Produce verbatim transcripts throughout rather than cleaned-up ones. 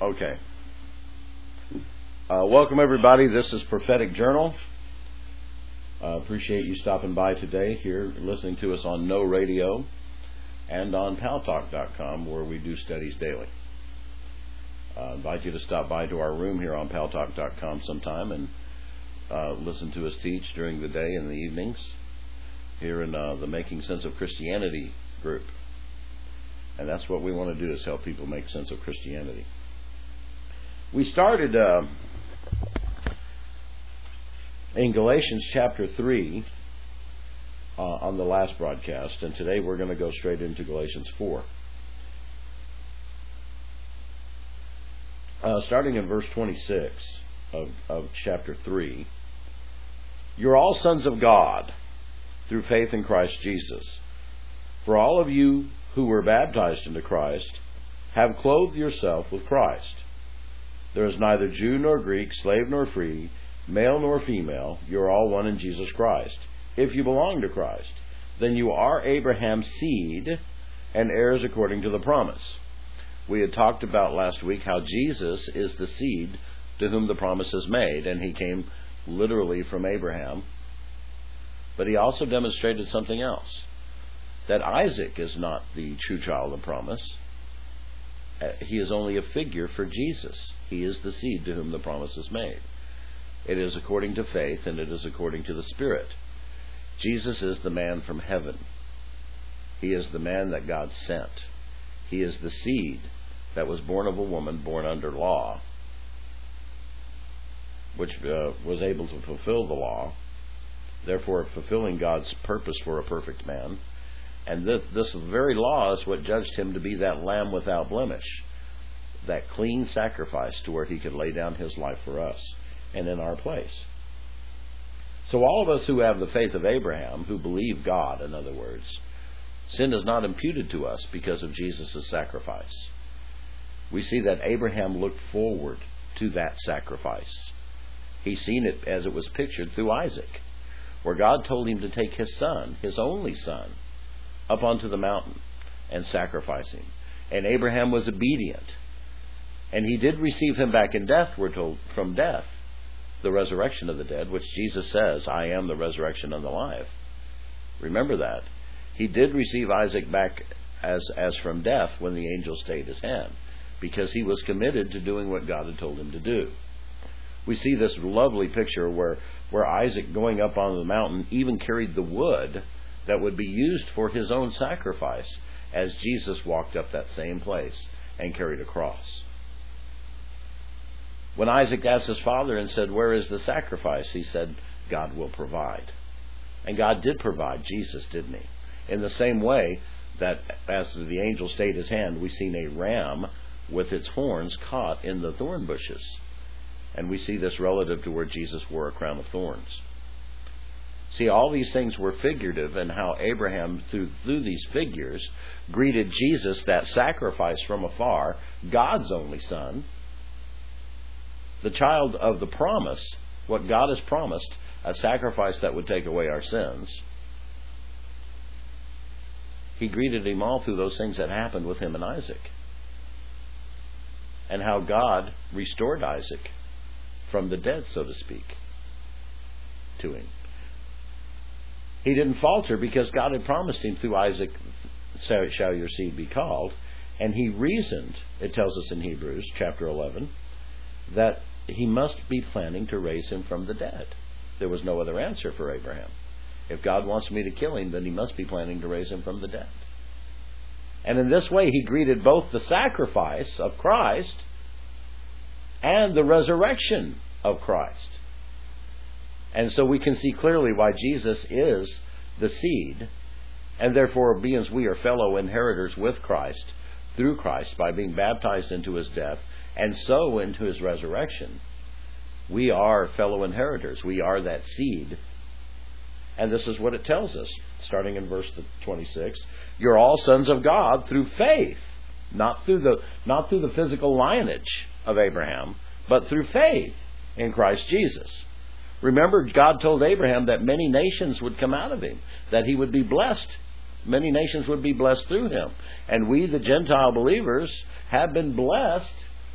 Okay. Uh, welcome, everybody. This is Prophetic Journal. Uh, appreciate you stopping by today here, listening to us on No Radio and on pal talk dot com, where we do studies daily. I uh, invite you to stop by to our room here on pal talk dot com sometime and uh, listen to us teach during the day and the evenings here in uh, the Making Sense of Christianity group. And that's what we want to do, is help people make sense of Christianity. We started uh, in Galatians chapter three uh, on the last broadcast, and today we're going to go straight into Galatians four. Uh, starting in verse twenty-six of, of chapter three. You're all sons of God through faith in Christ Jesus. For all of you who were baptized into Christ have clothed yourself with Christ. There is neither Jew nor Greek, slave nor free, male nor female. You are all one in Jesus Christ. If you belong to Christ, then you are Abraham's seed and heirs according to the promise. We had talked about last week how Jesus is the seed to whom the promise is made, and he came literally from Abraham. But he also demonstrated something else, that Isaac is not the true child of promise. He is only a figure for Jesus. He is the seed to whom the promise is made. It is according to faith, and it is according to the Spirit. Jesus is the man from heaven. He is the man that God sent. He is the seed that was born of a woman born under law, which uh, was able to fulfill the law, therefore fulfilling God's purpose for a perfect man. And this, this very law is what judged him to be that lamb without blemish, that clean sacrifice to where he could lay down his life for us and in our place. So all of us who have the faith of Abraham, who believe God, in other words, sin is not imputed to us because of Jesus' sacrifice. We see that Abraham looked forward to that sacrifice. He's seen it as it was pictured through Isaac, where God told him to take his son, his only son, up onto the mountain and sacrifice him. And Abraham was obedient. And he did receive him back in death, we're told, from death, the resurrection of the dead, which Jesus says, I am the resurrection and the life. Remember that. He did receive Isaac back as, as from death when the angel stayed his hand, because he was committed to doing what God had told him to do. We see this lovely picture where, where Isaac, going up on the mountain, even carried the wood that would be used for his own sacrifice, as Jesus walked up that same place and carried a cross. When Isaac asked his father and said, where is the sacrifice? He said, God will provide. And God did provide Jesus, didn't he? In the same way that as the angel stayed his hand, we've seen a ram with its horns caught in the thorn bushes. And we see this relative to where Jesus wore a crown of thorns. See, all these things were figurative, and how Abraham, through, through these figures, greeted Jesus, that sacrifice from afar, God's only son, the child of the promise, what God has promised, a sacrifice that would take away our sins. He greeted him all through those things that happened with him and Isaac, and how God restored Isaac from the dead, so to speak, to him. He didn't falter because God had promised him through Isaac, shall your seed be called. And he reasoned, it tells us in Hebrews chapter eleven, that he must be planning to raise him from the dead. There was no other answer for Abraham. If God wants me to kill him, then he must be planning to raise him from the dead. And in this way, he greeted both the sacrifice of Christ and the resurrection of Christ. And so we can see clearly why Jesus is the seed, and therefore, being we are fellow inheritors with Christ, through Christ, by being baptized into his death, and so into his resurrection, we are fellow inheritors. We are that seed. And this is what it tells us, starting in verse twenty-six. You're all sons of God through faith, not through the, not through the physical lineage of Abraham, but through faith in Christ Jesus. Remember, God told Abraham that many nations would come out of him, that he would be blessed. Many nations would be blessed through him. And we, the Gentile believers, have been blessed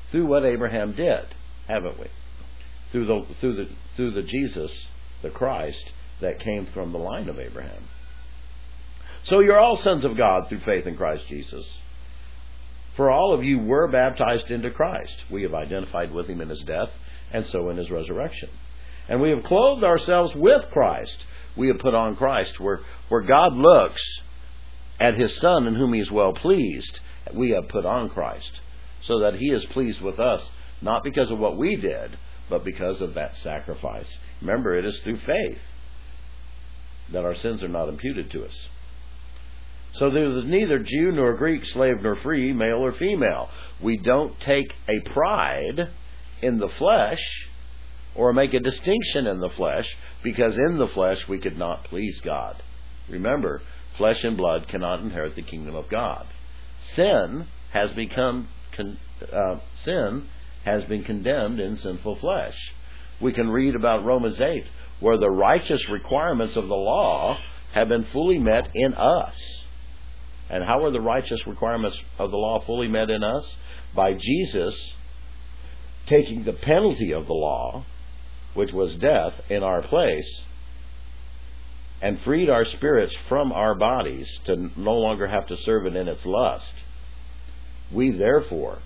through what Abraham did, haven't we? Through the through the through the Jesus, the Christ, that came from the line of Abraham. So you're all sons of God through faith in Christ Jesus. For all of you were baptized into Christ. We have identified with him in his death, and so in his resurrection. And we have clothed ourselves with Christ. We have put on Christ. Where, where God looks at his Son in whom he is well pleased, we have put on Christ. So that he is pleased with us, not because of what we did, but because of that sacrifice. Remember, it is through faith that our sins are not imputed to us. So there is neither Jew nor Greek, slave nor free, male or female. We don't take a pride in the flesh or make a distinction in the flesh, because in the flesh we could not please God. Remember, flesh and blood cannot inherit the kingdom of God. Sin has become con- uh, sin has been condemned in sinful flesh. We can read about Romans eight, where the righteous requirements of the law have been fully met in us. And how are the righteous requirements of the law fully met in us? By Jesus taking the penalty of the law, which was death, in our place, and freed our spirits from our bodies to no longer have to serve it in its lust. We therefore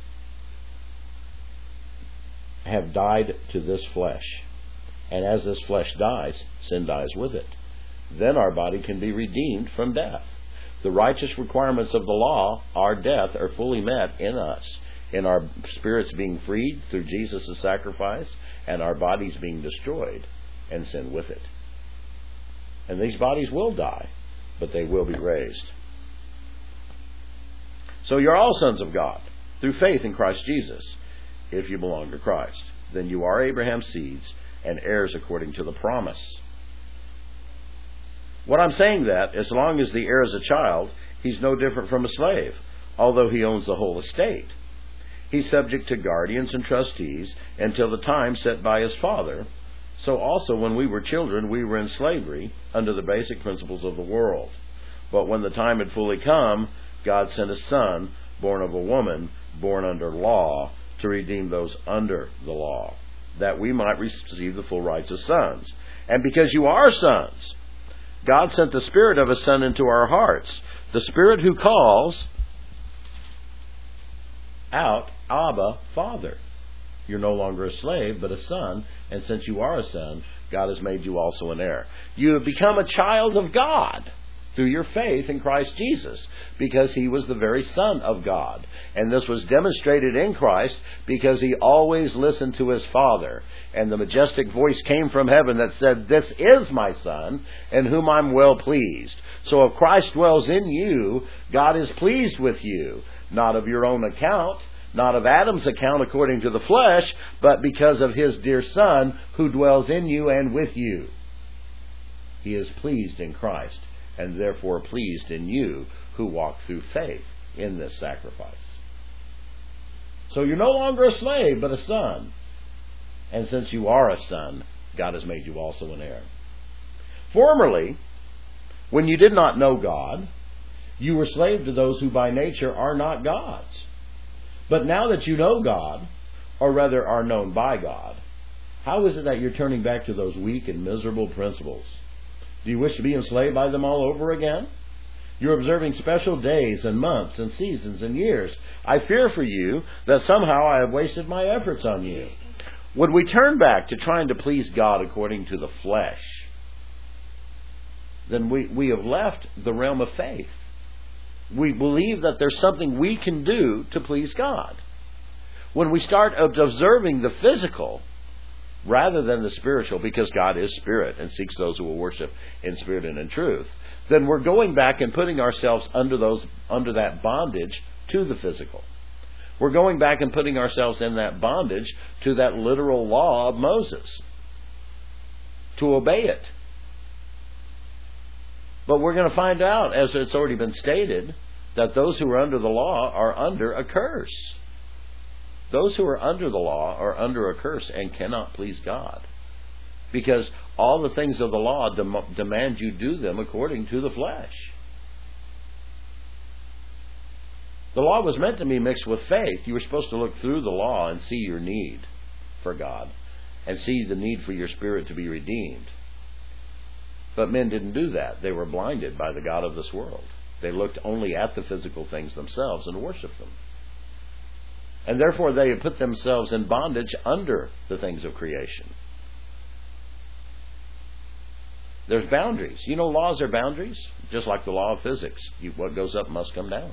have died to this flesh. And as this flesh dies, sin dies with it. Then our body can be redeemed from death. The righteous requirements of the law, our death, are fully met in us, in our spirits being freed through Jesus' sacrifice, and our bodies being destroyed, and sin with it. And these bodies will die, but they will be raised. So you're all sons of God through faith in Christ Jesus, if you belong to Christ. Then you are Abraham's seeds and heirs according to the promise. What I'm saying that, as long as the heir is a child, he's no different from a slave, although he owns the whole estate. He's subject to guardians and trustees until the time set by his father. So also when we were children, we were in slavery under the basic principles of the world. But when the time had fully come, God sent a Son, born of a woman, born under law, to redeem those under the law, that we might receive the full rights of sons. And because you are sons, God sent the Spirit of His Son into our hearts, the Spirit who calls out, Abba, Father. You're no longer a slave, but a son, and since you are a son, God has made you also an heir. You have become a child of God through your faith in Christ Jesus, because He was the very Son of God. And this was demonstrated in Christ because He always listened to His Father. And the majestic voice came from heaven that said, "This is my Son, in whom I'm well pleased." So if Christ dwells in you, God is pleased with you, not of your own account, not of Adam's account according to the flesh, but because of His dear Son who dwells in you and with you. He is pleased in Christ, and therefore pleased in you who walk through faith in this sacrifice. So you're no longer a slave, but a son. And since you are a son, God has made you also an heir. Formerly, when you did not know God, you were slave to those who by nature are not God's. But now that you know God, or rather are known by God, how is it that you're turning back to those weak and miserable principles? Do you wish to be enslaved by them all over again? You're observing special days and months and seasons and years. I fear for you that somehow I have wasted my efforts on you. Would we turn back to trying to please God according to the flesh, then we, we have left the realm of faith. We believe that there's something we can do to please God. When we start observing the physical rather than the spiritual, because God is spirit and seeks those who will worship in spirit and in truth, then we're going back and putting ourselves under those under that bondage to the physical. We're going back and putting ourselves in that bondage to that literal law of Moses, to obey it. But we're going to find out, as it's already been stated, that those who are under the law are under a curse. Those who are under the law are under a curse and cannot please God, because all the things of the law dem- demand you do them according to the flesh. The law was meant to be mixed with faith. You were supposed to look through the law and see your need for God and see the need for your spirit to be redeemed. But men didn't do that. They were blinded by the god of this world. They looked only at the physical things themselves and worshipped them. And therefore they put themselves in bondage under the things of creation. There's boundaries. You know, laws are boundaries, just like the law of physics. You, what goes up must come down.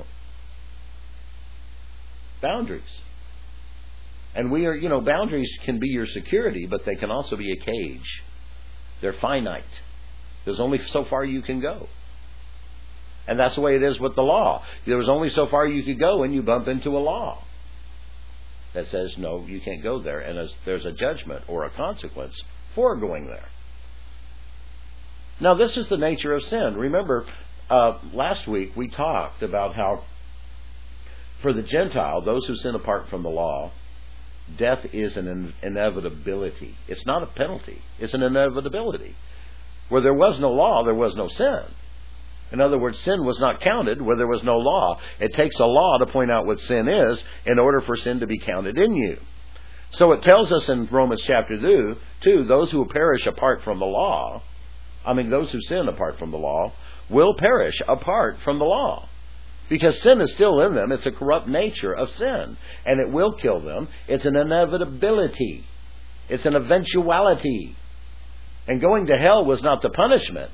Boundaries. And we are, you know, boundaries can be your security, but they can also be a cage. They're finite. There's only so far you can go. And that's the way it is with the law. There was only so far you could go, and you bump into a law that says, no, you can't go there. And there's a judgment or a consequence for going there. Now, this is the nature of sin. Remember, uh, last week we talked about how for the Gentile, those who sin apart from the law, death is an in- inevitability. It's not a penalty. It's an inevitability. Where there was no law, there was no sin. In other words, sin was not counted where there was no law. It takes a law to point out what sin is in order for sin to be counted in you. So it tells us in Romans chapter two, those who perish apart from the law, I mean those who sin apart from the law, will perish apart from the law. Because sin is still in them. It's a corrupt nature of sin. And it will kill them. It's an inevitability. It's an eventuality. And going to hell was not the punishment.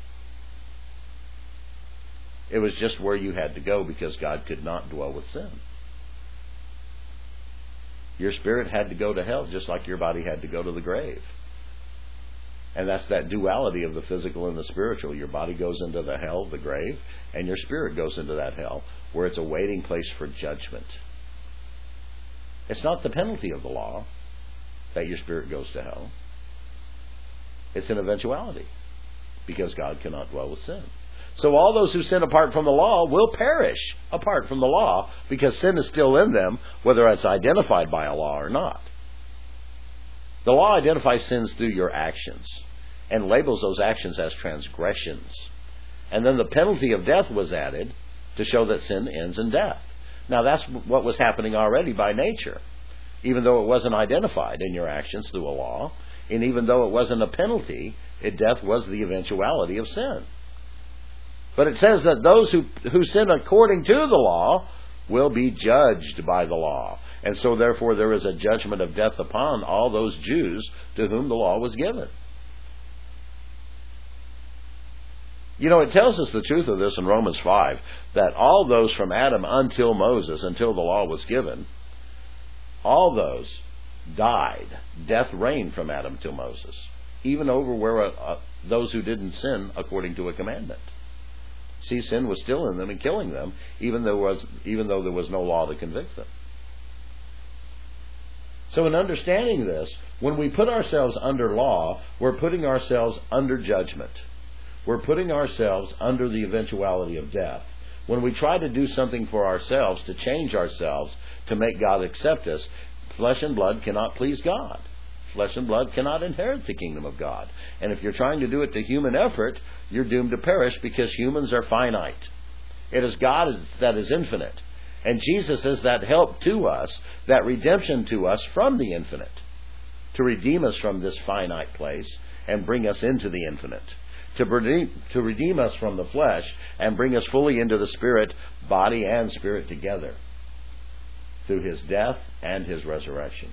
It was just where you had to go because God could not dwell with sin. Your spirit had to go to hell just like your body had to go to the grave. And that's that duality of the physical and the spiritual. Your body goes into the hell, the grave, and your spirit goes into that hell where it's a waiting place for judgment. It's not the penalty of the law that your spirit goes to hell. It's an eventuality because God cannot dwell with sin. So all those who sin apart from the law will perish apart from the law because sin is still in them, whether it's identified by a law or not. The law identifies sins through your actions and labels those actions as transgressions. And then the penalty of death was added to show that sin ends in death. Now that's what was happening already by nature, even though it wasn't identified in your actions through a law, and even though it wasn't a penalty, it, death was the eventuality of sin. But it says that those who, who sin according to the law will be judged by the law. And so therefore there is a judgment of death upon all those Jews to whom the law was given. You know, it tells us the truth of this in Romans five, that all those from Adam until Moses, until the law was given, all those died. Death reigned from Adam till Moses, even over where uh, those who didn't sin according to a commandment. See, sin was still in them and killing them, even though, was, even though there was no law to convict them. So in understanding this, when we put ourselves under law, we're putting ourselves under judgment. We're putting ourselves under the eventuality of death. When we try to do something for ourselves, to change ourselves, to make God accept us, flesh and blood cannot please God. Flesh and blood cannot inherit the kingdom of God. And if you're trying to do it to human effort, you're doomed to perish because humans are finite. It is God that is infinite. And Jesus is that help to us, that redemption to us from the infinite, to redeem us from this finite place and bring us into the infinite, to redeem, to redeem us from the flesh and bring us fully into the spirit, body and spirit together, through His death and His resurrection.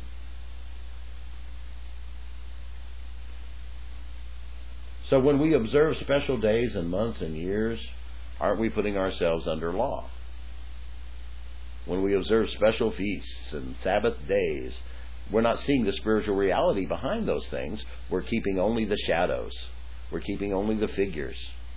So when we observe special days and months and years, aren't we putting ourselves under law? When we observe special feasts and Sabbath days, we're not seeing the spiritual reality behind those things. We're keeping only the shadows. We're keeping only the figures.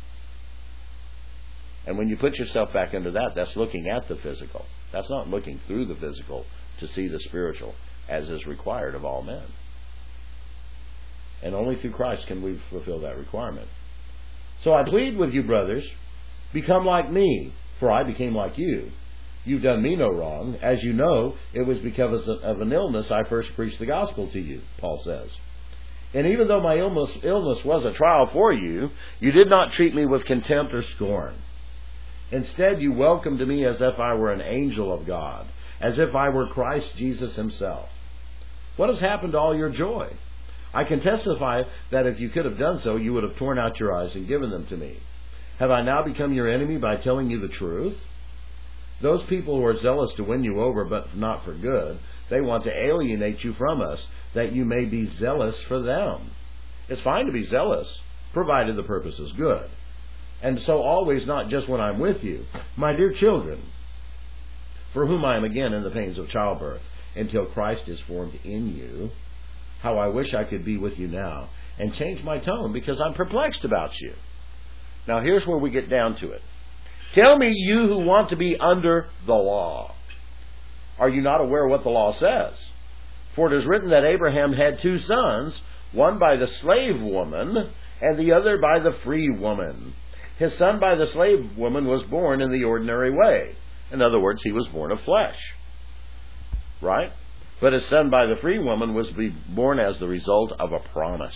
And when you put yourself back under that, that's looking at the physical. That's not looking through the physical to see the spiritual, as is required of all men. And only through Christ can we fulfill that requirement. So I plead with you, brothers, become like me, for I became like you. You've done me no wrong. As you know, it was because of an illness I first preached the gospel to you, Paul says. And even though my illness, illness was a trial for you, you did not treat me with contempt or scorn. Instead, you welcomed me as if I were an angel of God, as if I were Christ Jesus himself. What has happened to all your joy? I can testify that if you could have done so, you would have torn out your eyes and given them to me. Have I now become your enemy by telling you the truth? Those people who are zealous to win you over, but not for good, they want to alienate you from us, that you may be zealous for them. It's fine to be zealous, provided the purpose is good. And so always, not just when I'm with you. My dear children, for whom I am again in the pains of childbirth, until Christ is formed in you, how I wish I could be with you now, and change my tone, because I'm perplexed about you. Now here's where we get down to it. Tell me, you who want to be under the law, are you not aware what the law says? For it is written that Abraham had two sons, one by the slave woman, and the other by the free woman. His son by the slave woman was born in the ordinary way. In other words, he was born of flesh. Right? But his son by the free woman was born as the result of a promise.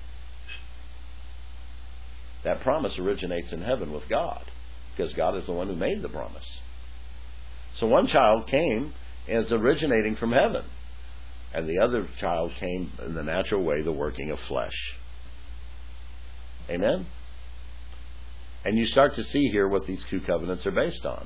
That promise originates in heaven with God, because God is the one who made the promise. So one child came as originating from heaven, and the other child came in the natural way, the working of flesh. Amen? And you start to see here what these two covenants are based on.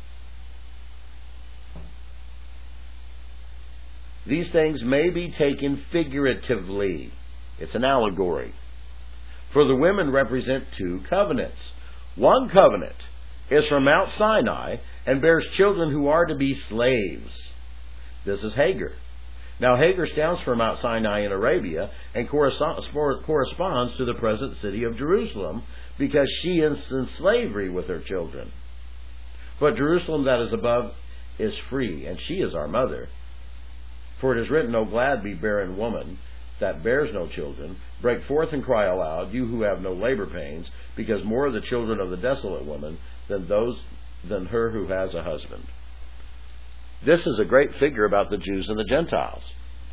These things may be taken figuratively. It's an allegory. For the women represent two covenants. One covenant is from Mount Sinai and bears children who are to be slaves. This is Hagar. Now Hagar stands for Mount Sinai in Arabia and corresponds to the present city of Jerusalem, because she is in slavery with her children. But Jerusalem that is above is free, and she is our mother. For it is written, O glad be barren woman that bears no children, break forth and cry aloud, you who have no labor pains, because more are the children of the desolate woman than those than her who has a husband. This is a great figure about the Jews and the Gentiles.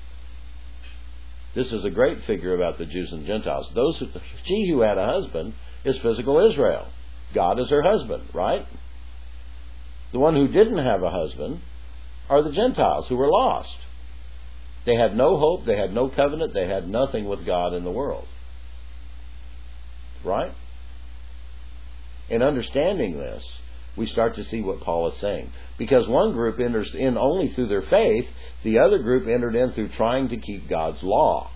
This is a great figure about the Jews and Gentiles. Those who, she who had a husband is physical Israel. God is her husband, right? The one who didn't have a husband are the Gentiles who were lost. They had no hope, they had no covenant, they had nothing with God in the world. Right? In understanding this, we start to see what Paul is saying. Because one group enters in only through their faith, the other group entered in through trying to keep God's law.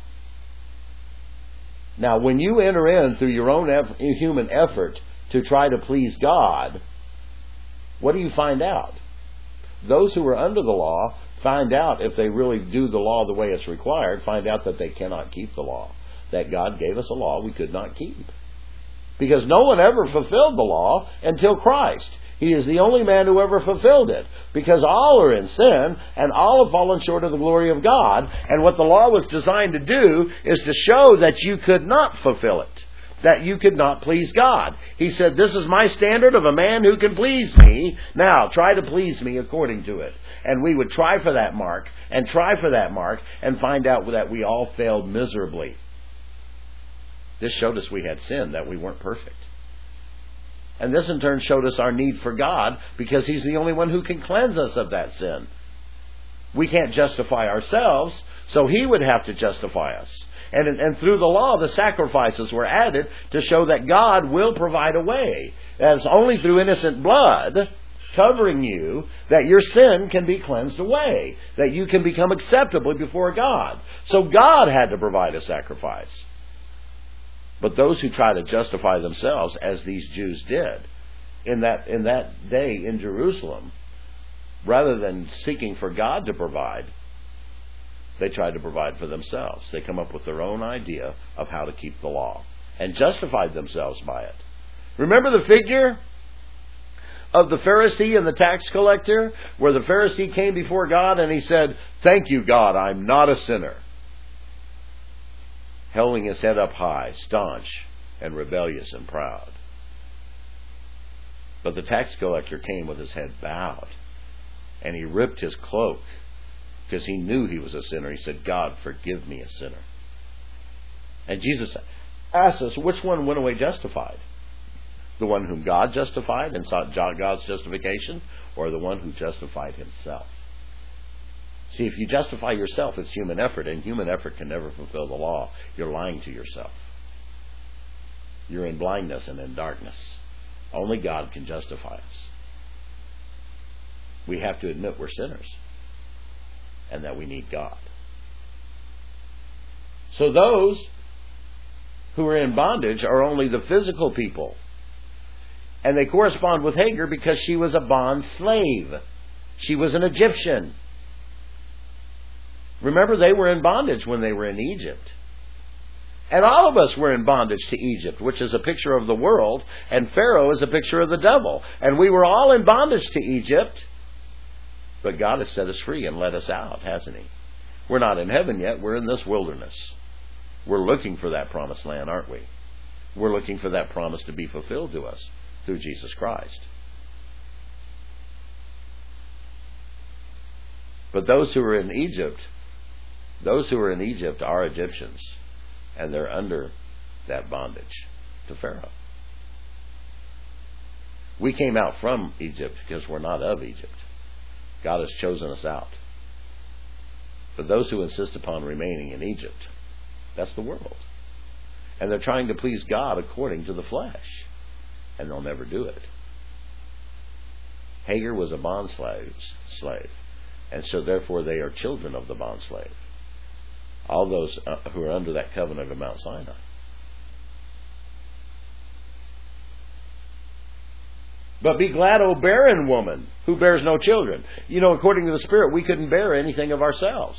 Now, when you enter in through your own eff- human effort to try to please God, what do you find out? Those who are under the law find out, if they really do the law the way it's required, find out that they cannot keep the law. That God gave us a law we could not keep. Because no one ever fulfilled the law until Christ. He is the only man who ever fulfilled it. Because all are in sin, and all have fallen short of the glory of God. And what the law was designed to do is to show that you could not fulfill it. That you could not please God. He said, this is my standard of a man who can please me. Now, try to please me according to it. And we would try for that mark, and try for that mark, and find out that we all failed miserably. This showed us we had sin, that we weren't perfect. And this in turn showed us our need for God, because He's the only one who can cleanse us of that sin. We can't justify ourselves, so He would have to justify us. And, and through the law, the sacrifices were added to show that God will provide a way. It's only through innocent blood covering you that your sin can be cleansed away, that you can become acceptable before God. So God had to provide a sacrifice. But those who try to justify themselves, as these Jews did, in that, in that day in Jerusalem, rather than seeking for God to provide, they try to provide for themselves. They come up with their own idea of how to keep the law and justified themselves by it. Remember the figure of the Pharisee and the tax collector, where the Pharisee came before God and he said, thank you, God, I'm not a sinner. Holding his head up high, staunch and rebellious and proud. But the tax collector came with his head bowed, and he ripped his cloak because he knew he was a sinner. He said, God, forgive me, a sinner. And Jesus asked us, which one went away justified? The one whom God justified and sought God's justification, or the one who justified himself? See, if you justify yourself, it's human effort, and human effort can never fulfill the law. You're lying to yourself. You're in blindness and in darkness. Only God can justify us. We have to admit we're sinners and that we need God. So those who are in bondage are only the physical people. And they correspond with Hagar because she was a bond slave. She was an Egyptian. Remember, they were in bondage when they were in Egypt. And all of us were in bondage to Egypt, which is a picture of the world, and Pharaoh is a picture of the devil. And we were all in bondage to Egypt, but God has set us free and let us out, hasn't He? We're not in heaven yet. We're in this wilderness. We're looking for that promised land, aren't we? We're looking for that promise to be fulfilled to us through Jesus Christ. But those who are in Egypt, those who are in Egypt are Egyptians, and they're under that bondage to Pharaoh. We came out from Egypt because we're not of Egypt. God has chosen us out. But those who insist upon remaining in Egypt, that's the world. And they're trying to please God according to the flesh. And they'll never do it. Hagar was a bond slave, slave. And so therefore they are children of the bond slave. All those uh, who are under that covenant of Mount Sinai. But be glad, O barren woman, who bears no children. You know, according to the Spirit, we couldn't bear anything of ourselves.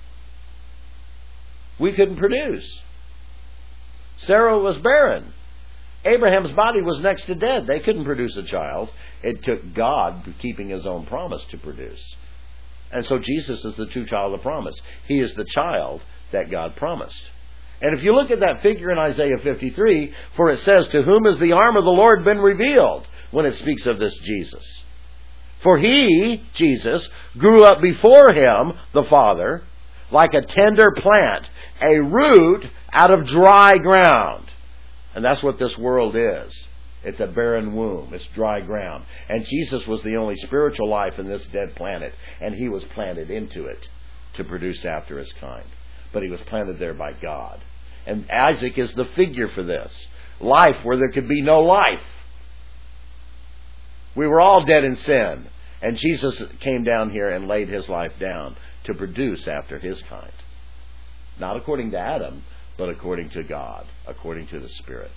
We couldn't produce. Sarah was barren. Abraham's body was next to dead. They couldn't produce a child. It took God keeping His own promise to produce. And so Jesus is the true child of promise. He is the child that God promised. And if you look at that figure in Isaiah fifty-three, for it says, to whom has the arm of the Lord been revealed? When it speaks of this Jesus. For He, Jesus, grew up before Him, the Father, like a tender plant, a root out of dry ground. And that's what this world is. It's a barren womb. It's dry ground. And Jesus was the only spiritual life in this dead planet. And He was planted into it to produce after His kind. But He was planted there by God. And Isaac is the figure for this. Life where there could be no life. We were all dead in sin. And Jesus came down here and laid His life down to produce after His kind. Not according to Adam, but according to God, according to the Spirit.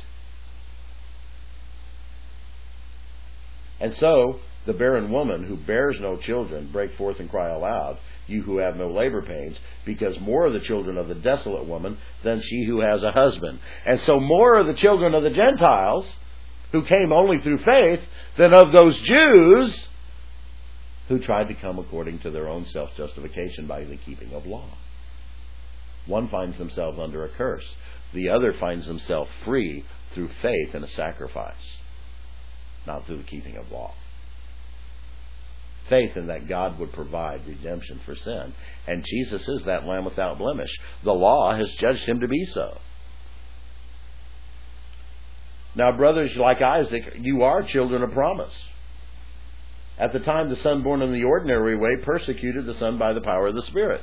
And so, the barren woman who bears no children, break forth and cry aloud, you who have no labor pains, because more are the children of the desolate woman than she who has a husband. And so more are the children of the Gentiles, who came only through faith, than of those Jews who tried to come according to their own self-justification by the keeping of law. One finds himself under a curse. The other finds himself free through faith and a sacrifice, not through the keeping of law. Faith in that God would provide redemption for sin. And Jesus is that Lamb without blemish. The law has judged Him to be so. Now, brothers, like Isaac, you are children of promise. At the time, the son born in the ordinary way persecuted the son by the power of the Spirit.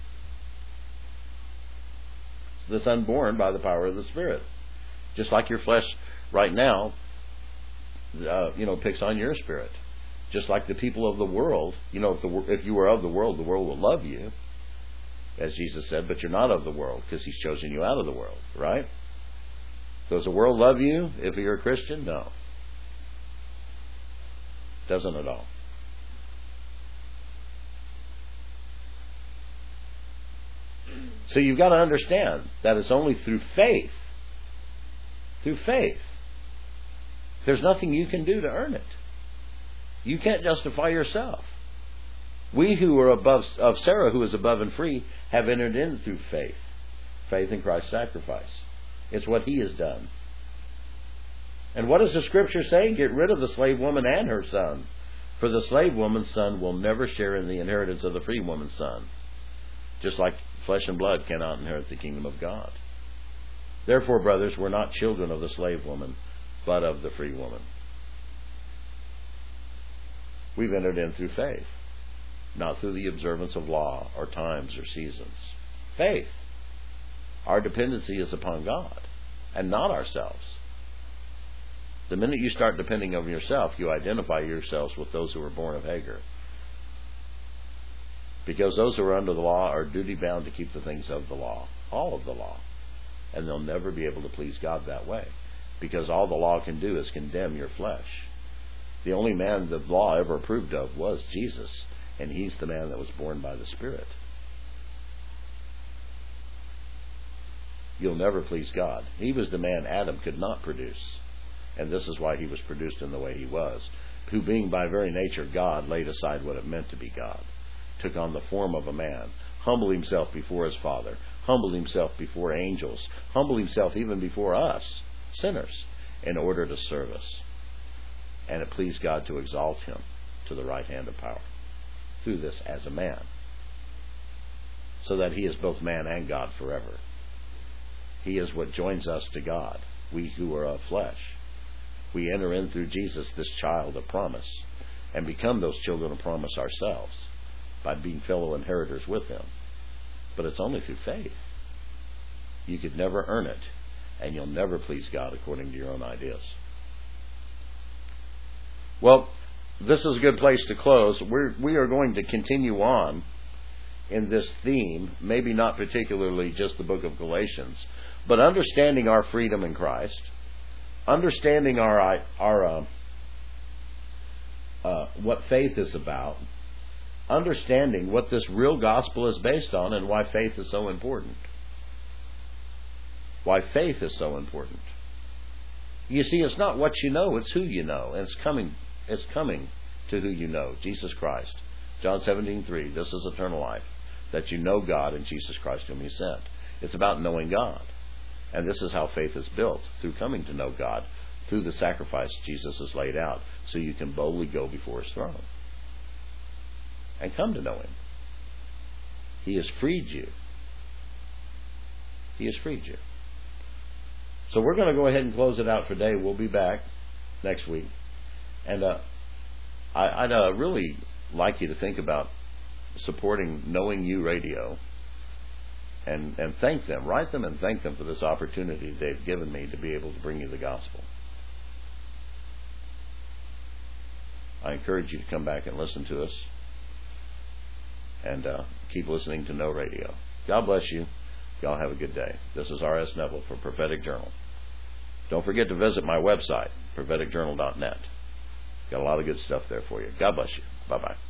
The son born by the power of the Spirit. Just like your flesh right now, uh, you know, picks on your spirit. Just like the people of the world, you know, if, the, if you were of the world, the world will love you, as Jesus said, but you're not of the world because He's chosen you out of the world, right? Does the world love you if you're a Christian? No. Doesn't at all. So you've got to understand that it's only through faith. Through faith. There's nothing you can do to earn it. You can't justify yourself. We who are above, of Sarah, who is above and free, have entered in through faith. Faith in Christ's sacrifice. It's what He has done. And what does the Scripture say? Get rid of the slave woman and her son. For the slave woman's son will never share in the inheritance of the free woman's son. Just like flesh and blood cannot inherit the kingdom of God. Therefore, brothers, we're not children of the slave woman, but of the free woman. We've entered in through faith, not through the observance of law or times or seasons. Faith. Our dependency is upon God and not ourselves. The minute you start depending on yourself, you identify yourselves with those who were born of Hagar. Because those who are under the law are duty-bound to keep the things of the law, all of the law. And they'll never be able to please God that way. Because all the law can do is condemn your flesh. The only man the law ever approved of was Jesus. And he's the man that was born by the Spirit. You'll never please God. He was the man Adam could not produce. And this is why he was produced in the way he was. Who, being by very nature God, laid aside what it meant to be God. Took on the form of a man. Humbled himself before his Father. Humbled himself before angels. Humbled himself even before us, sinners, in order to serve us. And it pleased God to exalt him to the right hand of power. Through this as a man. So that he is both man and God forever. He is what joins us to God. We who are of flesh. We enter in through Jesus, this child of promise, and become those children of promise ourselves by being fellow inheritors with him. But it's only through faith. You could never earn it, and you'll never please God according to your own ideas. Well, this is a good place to close. We're, we are going to continue on in this theme, maybe not particularly just the book of Galatians, but understanding our freedom in Christ, understanding our our uh, uh, what faith is about, understanding what this real gospel is based on, and why faith is so important. Why faith is so important. You see, it's not what you know; it's who you know, and it's coming. It's coming to who you know, Jesus Christ. John seventeen three. This is eternal life, that you know God and Jesus Christ whom He sent. It's about knowing God. And this is how faith is built, through coming to know God, through the sacrifice Jesus has laid out, so you can boldly go before His throne and come to know Him. He has freed you. He has freed you. So we're going to go ahead and close it out for today. We'll be back next week. And uh, I, I'd uh, really like you to think about supporting Knowing You Radio. And, and thank them, write them and thank them for this opportunity they've given me to be able to bring you the gospel. I encourage you to come back and listen to us. And uh, keep listening to No Radio. God bless you. Y'all have a good day. This is R S Neville for Prophetic Journal. Don't forget to visit my website, prophetic journal dot net. Got a lot of good stuff there for you. God bless you. Bye-bye.